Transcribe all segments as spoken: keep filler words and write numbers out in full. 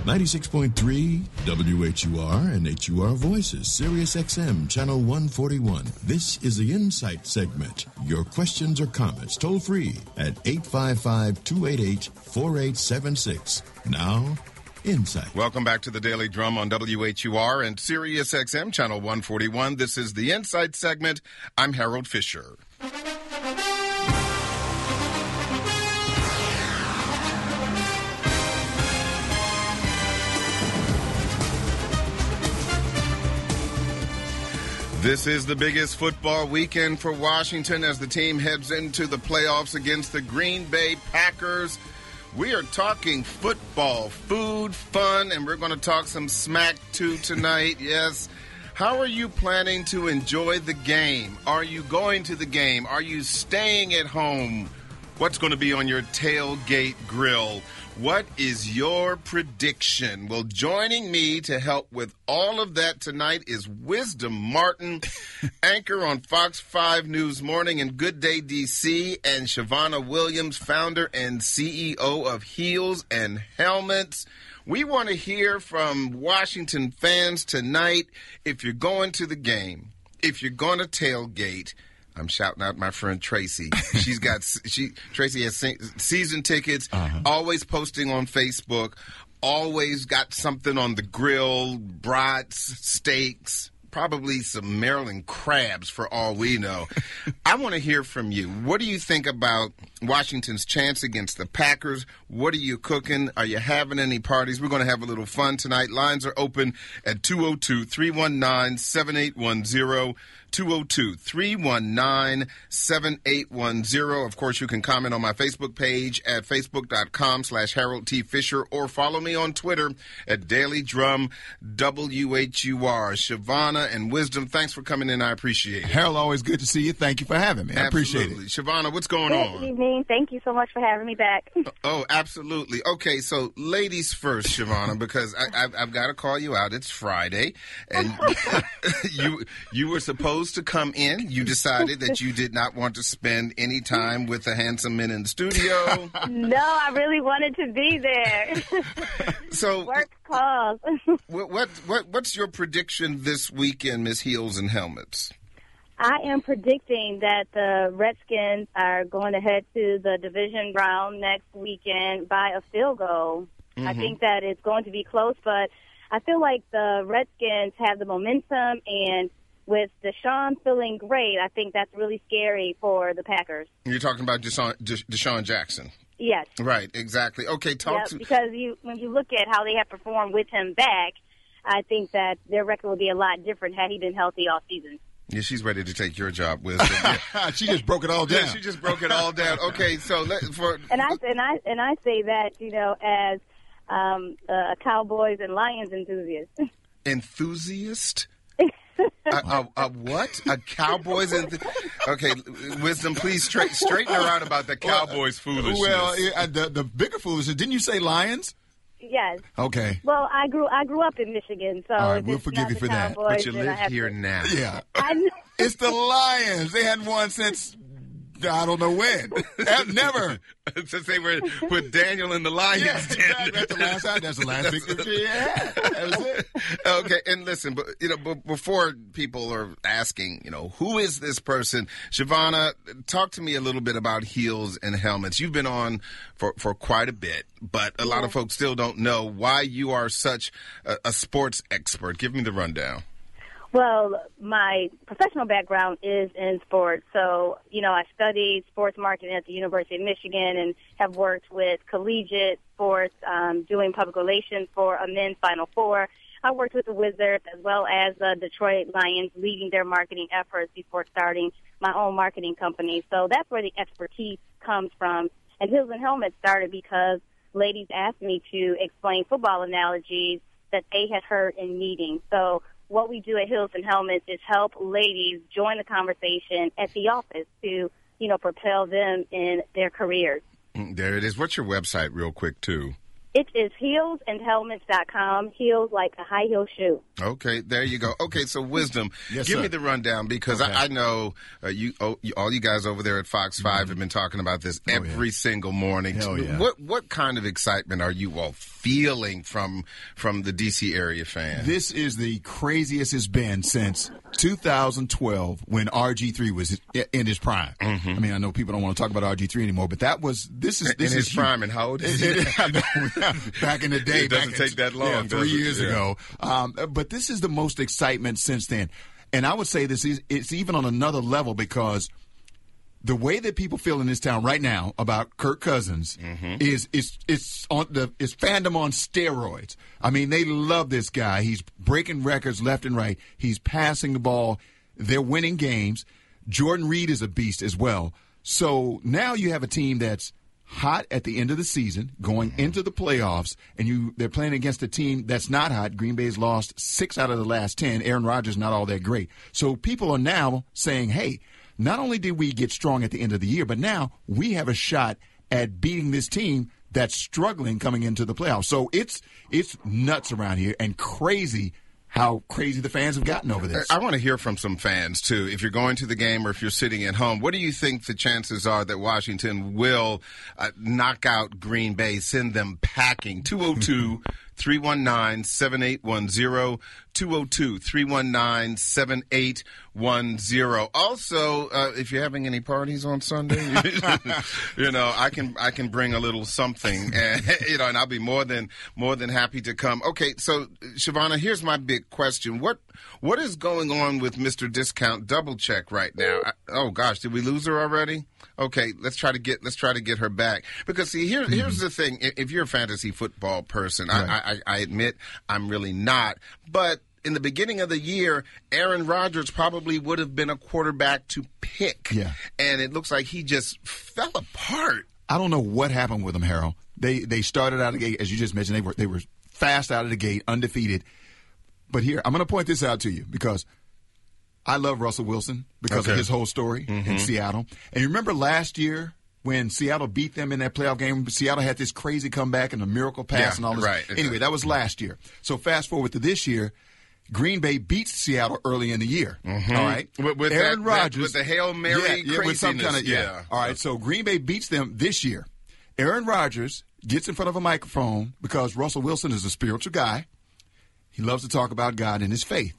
ninety-six point three W H U R and H U R Voices, Sirius X M, Channel one forty-one. This is the Insight segment. Your questions or comments toll free at eight five five, two eight eight, four eight seven six. Now, Insight. Welcome back to the Daily Drum on W H U R and Sirius X M, Channel one forty-one. This is the Insight segment. I'm Harold Fisher. This is the biggest football weekend for Washington as the team heads into the playoffs against the Green Bay Packers. We are talking football, food, fun, and we're going to talk some smack too tonight. Yes. How are you planning to enjoy the game? Are you going to the game? Are you staying at home? What's going to be on your tailgate grill? What is your prediction? Well, joining me to help with all of that tonight is Wisdom Martin, anchor on Fox five News Morning and Good Day D C, and Shavonna Williams, founder and C E O of Heels and Helmets. We want to hear from Washington fans tonight. If you're going to the game, if you're going to tailgate, I'm shouting out my friend Tracy. She's got she Tracy has se- season tickets, uh-huh. always posting on Facebook, always got something on the grill, brats, steaks, probably some Maryland crabs for all we know. I want to hear from you. What do you think about Washington's chance against the Packers? What are you cooking? Are you having any parties? We're going to have a little fun tonight. Lines are open at two oh two, three one nine, seven eight one zero. two oh two, three one nine, seven eight one zero. Of course, you can comment on my Facebook page at facebook.com slash Harold T. Fisher or follow me on Twitter at Daily Drum W H U R. Shavonna and Wisdom, thanks for coming in. I appreciate it. Harold, always good to see you. Thank you for having me. I absolutely. appreciate it. Shavonna, what's going Good on? Good evening. Thank you so much for having me back. Oh, absolutely. Okay, so ladies first, Shavonna, because I, I've, I've got to call you out. It's Friday, and you you were supposed to come in. You decided that you did not want to spend any time with the handsome men in the studio. No, I really wanted to be there. So work calls. what, what what what's your prediction this weekend, Miss Heels and Helmets? I am predicting that the Redskins are going to head to the division round next weekend by a field goal. Mm-hmm. I think that it's going to be close, but I feel like the Redskins have the momentum, and with Deshaun feeling great, I think that's really scary for the Packers. You're talking about Deshaun, Deshaun Jackson? Yes. Right, exactly. Okay, talk yep, to... because you, when you look at how they have performed with him back, I think that their record would be a lot different had he been healthy all season. Yeah, she's ready to take your job, Wisdom. Yeah. She just broke it all down. Yeah, she just broke it all down. Okay, so let, for and I and I and I say that, you know, as um, a Cowboys and Lions enthusiast. Enthusiast? a, a, a what? A Cowboys? Enth- okay, Wisdom, please straight, straighten her out about the Cowboys well, foolishness. Well, uh, the, the bigger foolishness. Didn't you say Lions? Yes. Okay. Well, I grew I grew up in Michigan, so all right, if we'll it's forgive not you the for that. Cowboys, But you then live I have here to... now. Yeah. I know. It's the Lions. They hadn't won since I don't know when. Never. Since they were with Daniel and the Lions. Yeah, exactly. That's the last time. That's the last victory. Yeah, that was it. Okay, and listen, but you know, b- before people are asking, you know, who is this person? Shavonna, talk to me a little bit about Heels and Helmets. You've been on for, for quite a bit, but a lot yeah. of folks still don't know why you are such a, a sports expert. Give me the rundown. Well, my professional background is in sports. So, you know, I studied sports marketing at the University of Michigan and have worked with collegiate sports, um, doing public relations for a men's Final Four. I worked with the Wizards as well as the Detroit Lions, leading their marketing efforts before starting my own marketing company. So that's where the expertise comes from. And Heels and Helmets started because ladies asked me to explain football analogies that they had heard in meetings. So what we do at Heels and Helmets is help ladies join the conversation at the office to, you know, propel them in their careers. There it is. What's your website real quick, too? It is heels and helmets dot com. Heels like a high heel shoe. Okay, there you go. Okay, so Wisdom, Yes, give sir. me the rundown because Okay. I, I know uh, you, oh, you, all you guys over there at Fox five Mm-hmm. have been talking about this Oh, every yeah. single morning. Hell yeah. What what kind of excitement are you all feeling from from the D C area fans? This is the craziest it's been since two thousand twelve when R G three was in his prime. I mean, I know people don't want to talk about R G three anymore, but that was this is in this his is prime, and how old is he? I know. Back in the day, It doesn't back in- take that long, yeah, does three it? years Yeah. ago. Um, but this is the most excitement since then, and I would say this is it's even on another level because the way that people feel in this town right now about Kirk Cousins is is it's on the it's fandom on steroids. I mean, they love this guy. He's breaking records left and right. He's passing the ball. They're winning games. Jordan Reed is a beast as well. So now you have a team that's hot at the end of the season, going into the playoffs, and you they're playing against a team that's not hot. Green Bay's lost six out of the last ten. Aaron Rodgers not all that great. So people are now saying, hey, not only did we get strong at the end of the year, but now we have a shot at beating this team that's struggling coming into the playoffs. So it's it's nuts around here and crazy how crazy the fans have gotten over this. I want to hear from some fans, too. If you're going to the game or if you're sitting at home, what do you think the chances are that Washington will uh, knock out Green Bay, send them packing? two oh two, three one nine, seven eight one zero, two oh two, three one nine, seven eight one zero. Also, uh, if you're having any parties on Sunday, you know, I can I can bring a little something, and you know, and I'll be more than more than happy to come. Okay, so Shavonna, here's my big question: what what is going on with Mister Discount Double Check right now? I, oh gosh, did we lose her already? Okay, let's try to get let's try to get her back because see, here, here's the thing: if you're a fantasy football person, Right. I, I, I admit I'm really not, but in the beginning of the year, Aaron Rodgers probably would have been a quarterback to pick. Yeah. And it looks like he just fell apart. I don't know what happened with them, Harold. They they started out of the gate, as you just mentioned, they were they were fast out of the gate, undefeated. But here, I'm going to point this out to you because I love Russell Wilson because Okay. of his whole story in Seattle. And you remember last year when Seattle beat them in that playoff game? Seattle had this crazy comeback and a miracle pass Yeah, and all this. right. Anyway, that was last year. So fast forward to this year. Green Bay beats Seattle early in the year. All right, With, with Aaron that, that- Rodgers with the Hail Mary yeah, yeah, with some craziness. kind of yeah. All right, so Green Bay beats them this year. Aaron Rodgers gets in front of a microphone because Russell Wilson is a spiritual guy. He loves to talk about God and his faith.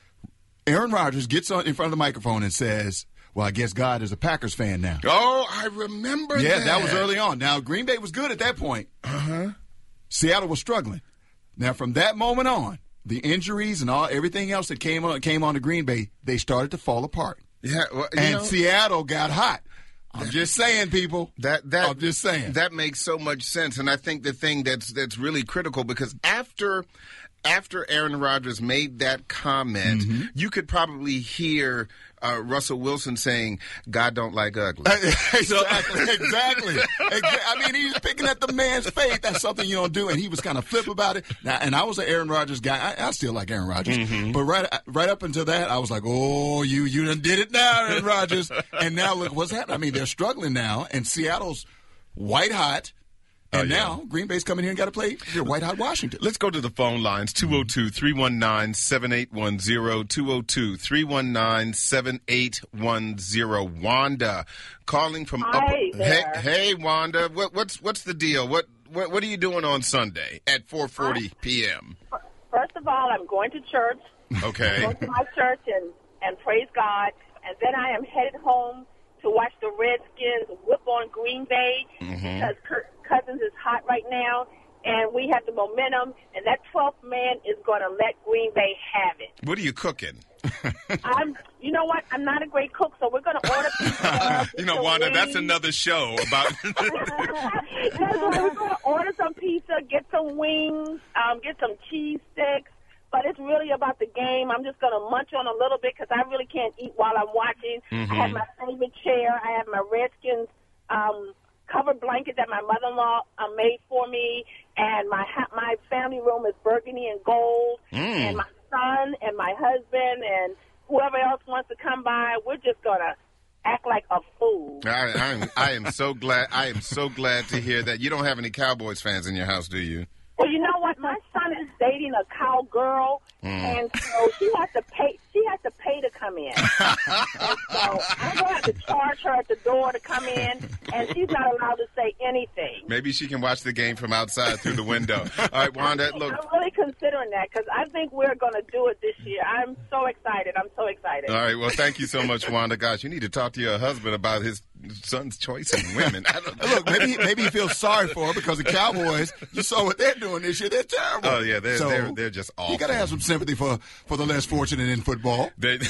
Aaron Rodgers gets on in front of the microphone and says, "Well, I guess God is a Packers fan now." Oh, I remember Yeah, that. that was early on. Now, Green Bay was good at that point. Uh-huh. Seattle was struggling. Now, from that moment on, the injuries and all everything else that came on came on to Green Bay, they started to fall apart. Yeah, well, you And know, Seattle got hot. I'm just saying, people. That that I'm just saying. that makes so much sense, and I think the thing that's that's really critical because after after Aaron Rodgers made that comment, Mm-hmm. you could probably hear uh, Russell Wilson saying, "God don't like ugly." exactly, exactly. Exa- I mean, he's picking at the man's faith. That's something you don't do, and he was kind of flip about it. Now, and I was an Aaron Rodgers guy. I, I still like Aaron Rodgers, but right, right up until that, I was like, "Oh, you, you done did it now, Aaron Rodgers." And now look what's happening. I mean, they're struggling now, and Seattle's white hot. And Oh, yeah. now Green Bay's coming here and got to play your white hot Washington. Let's go to the phone lines, two oh two, three one nine, seven eight one zero, two oh two, three one nine, seven eight one zero. Wanda calling from Hi Upper. there. Hey, hey, Wanda, what, what's what's the deal? What, what what are you doing on Sunday at four forty p.m.? First of all, I'm going to church. Okay. Go to my church and, and praise God. And then I am headed home to watch the Redskins whip on Green Bay because Kirk Cousins is hot right now. And we have the momentum. And that twelfth man is going to let Green Bay have it. What are you cooking? I'm, you know what? I'm not a great cook, so we're going to order pizza. You know, some Wanda, that's wings. another show about. That's why we're going to order some pizza, get some wings, um, get some cheese sticks. But it's really about the game. I'm just going to munch on a little bit because I really can't eat while I'm watching. I have my favorite chair. I have my Redskins um, covered blanket that my mother-in-law uh, made for me. And my ha- my family room is burgundy and gold. And my son and my husband and whoever else wants to come by, we're just going to act like a fool. I, I, am, I am so glad. I am so glad to hear that. You don't have any Cowboys fans in your house, do you? Well, you know what? My son is dating a cowgirl, mm. and so she has to pay. She has to pay to come in. And so I'm going to have to charge her at the door to come in, and she's not allowed to say anything. Maybe she can watch the game from outside through the window. All right, Wanda, look. I'm really considering that because I think we're going to do it this year. I'm so excited. I'm so excited. All right, well, thank you so much, Wanda. Gosh, you need to talk to your husband about his son's choice in women. I don't Look, maybe maybe he feels sorry for her because the Cowboys, you saw what they're doing this year. They're terrible. Oh, yeah, they're, so they're, they're just awful. You got to have some sympathy for, for the less fortunate in football. They,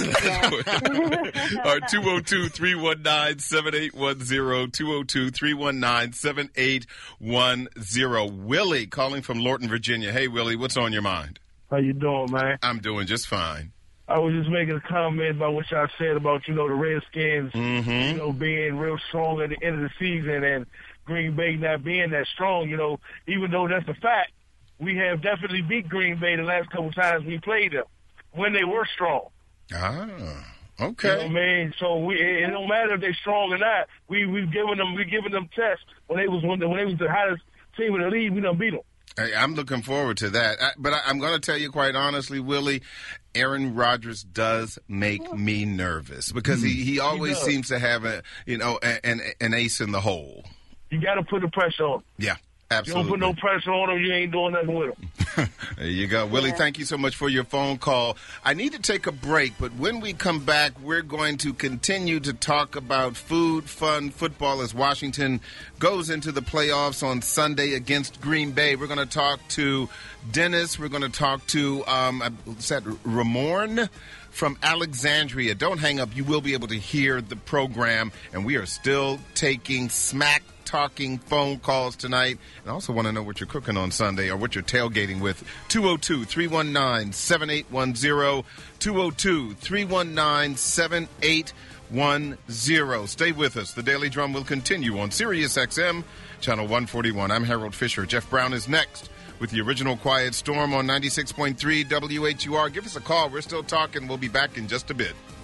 All right, two oh two, three one nine, seven eight one zero, two oh two, three one nine, seven eight one zero. Willie calling from Lorton, Virginia. Hey, Willie, what's on your mind? How you doing, man? I'm doing just fine. I was just making a comment about what y'all said about, you know, the Redskins, mm-hmm. you know, being real strong at the end of the season and Green Bay not being that strong, you know, even though that's a fact, we have definitely beat Green Bay the last couple times we played them when they were strong. Ah, okay. You know what I mean? So we, it don't matter if they're strong or not. We, we've given them, we've given them tests when they was, when they, when they was the hottest team in the league, we done beat them. Hey, I'm looking forward to that. I, but I, I'm going to tell you quite honestly, Willie, Aaron Rodgers does make me nervous because he, he always he seems to have a you know a, an an ace in the hole. You got to put the pressure on. Yeah, absolutely. You don't put no pressure on him, you ain't doing nothing with him. There you go. Willie, thank you so much for your phone call. I need to take a break, but when we come back, we're going to continue to talk about food, fun, football as Washington goes into the playoffs on Sunday against Green Bay. We're going to talk to Dennis. We're going to talk to, um, what's that, Ramorn from Alexandria. Don't hang up. You will be able to hear the program, and we are still taking smack talking phone calls tonight. And I also want to know what you're cooking on Sunday or what you're tailgating with. two oh two, three one nine, seven eight one zero, two oh two, three one nine, seven eight one zero. Stay with us. The Daily Drum will continue on Sirius X M, Channel one forty-one. I'm Harold Fisher. Jeff Brown is next with the original Quiet Storm on ninety-six point three W H U R. Give us a call. We're still talking. We'll be back in just a bit.